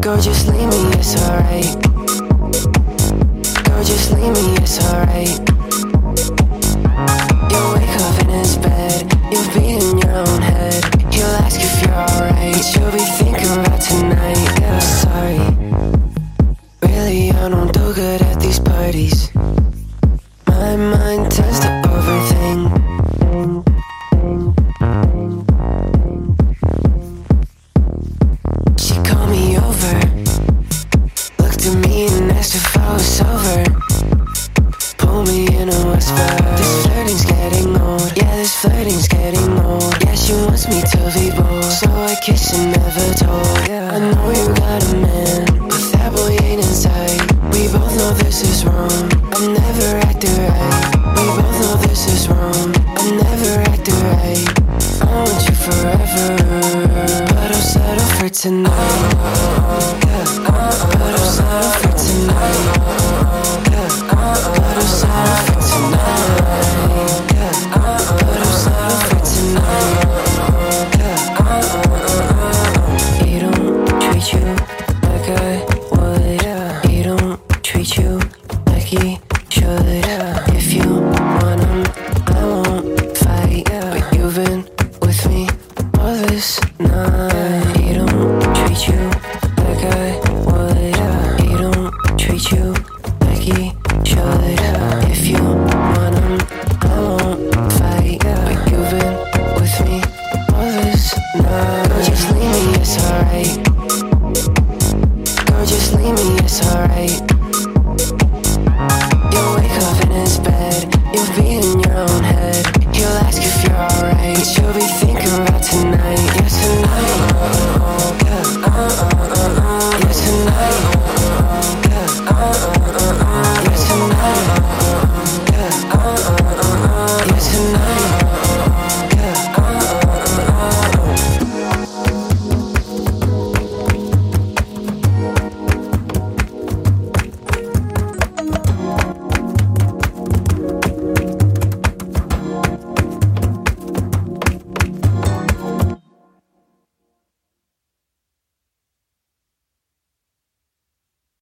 Go just leave me, it's alright. Go just leave me, it's alright. You'll wake up in his bed, you'll be in your own head. He'll ask if you're alright, but you'll be thinking about tonight. Yeah, sorry. Really, I don't do good at these parties. My mind tends to overthink. She called me over, looked at me and asked if I was sober. Pulled me in a whisper. This flirting's getting old. Yeah, this flirting's getting old. Yeah, she wants me to be bold, so I kiss and never told. Yeah, I know you got a man, but that boy ain't inside. We both know this is wrong. I'm never acting right. We both know this is wrong. I'm never acting right. I want you forever, but I'll settle for tonight. But I'll settle for tonight. But I'll settle for tonight. But I'll settle for tonight. He don't treat you like I would. He don't treat you like he should. If you want him, I won't fight. But you've been with me all this night. He don't treat you like I would. He don't treat you like he should. If you want him, I won't fight. But you've been with me all this night. Go just leave me, it's alright. Go just leave me, it's alright.